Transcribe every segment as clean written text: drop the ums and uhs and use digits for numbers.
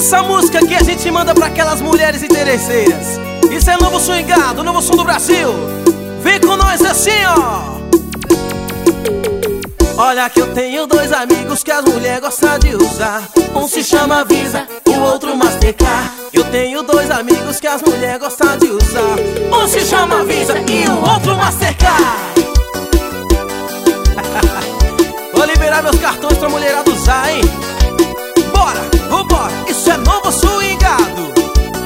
Essa música aqui a gente manda pra aquelas mulheres interesseiras. Isso é novo swingado, novo som do Brasil. Vem com nós assim, ó. Olha que eu tenho dois amigos que as mulheres gostam de usar. Um se chama Visa, o outro Mastercard. Eu tenho dois amigos que as mulheres gostam de usar. Um se chama Visa e o outro Mastercard. Vou liberar meus cartões pra mulherada usar, hein? Bora, vambora, isso é novo swingado.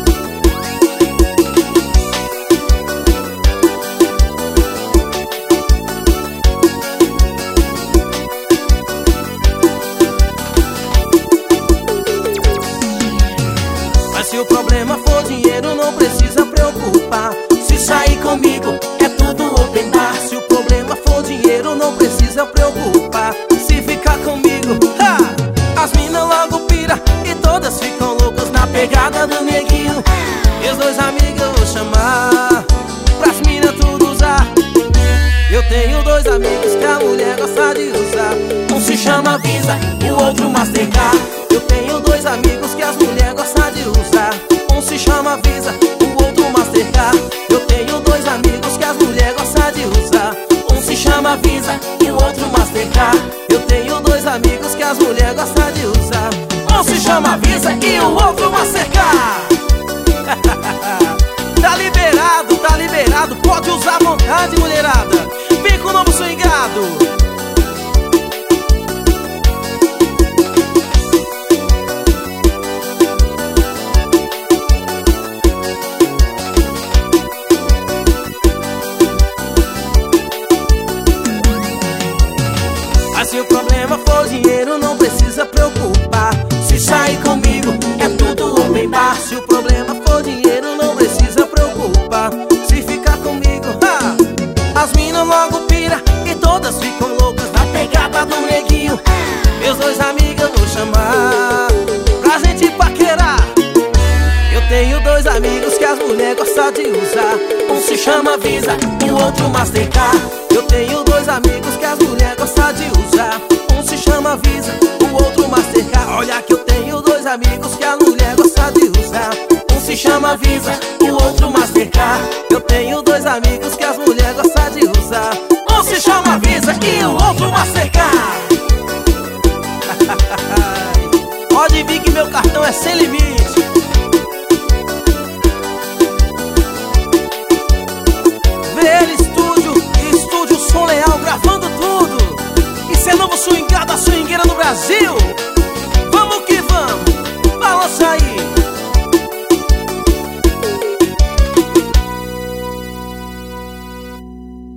Mas se o problema for dinheiro, não precisa preocupar. Se sair comigo, é tudo open bar. Se o problema for dinheiro, não precisa preocupar. Se ficar comigo, as minas logo pira e todas ficam loucas na pegada do neguinho. Meus dois amigos eu vou chamar pras minas tudo usar. Eu tenho dois amigos que a mulher gosta de usar. Um se chama Visa e o outro Mastercard. Eu tenho dois amigos que as mulheres gostam de usar. Um se chama Visa, o outro Mastercard. Eu tenho dois amigos que as mulheres gostam de usar. Um se chama Visa e o outro Mastercard. Eu tenho dois amigos que as mulheres gostam de usar. Um se chama Visa e o outro Mastercard. Tá liberado, pode usar à vontade, mulherada. Vem com o novo swingado. Mas se o problema for dinheiro, não precisa preocupar. Se sair comigo, é tudo open bar. Se o problema for dinheiro, não precisa preocupar. Se ficar comigo, as minas logo pira e todas ficam loucas na pegada do neguinho. Meus dois amigos eu vou chamar pra gente paquerar. Eu tenho dois amigos que as mulheres gostam de usar. Um se chama Visa e o outro Mastercard. Eu tenho dois amigos que as mulheres gostam de usar. Um se chama Visa, o outro Mastercard. Olha que eu tenho dois amigos que a mulher gosta de usar. Um se chama Visa e o outro Mastercard. Eu tenho dois amigos que as mulheres gostam de usar. Um se chama Visa e o outro Mastercard. Pode vir que meu cartão é sem limite. VL Estúdio Som Leal, gravando tudo. Isso é novo swingado, a swingueira do Brasil.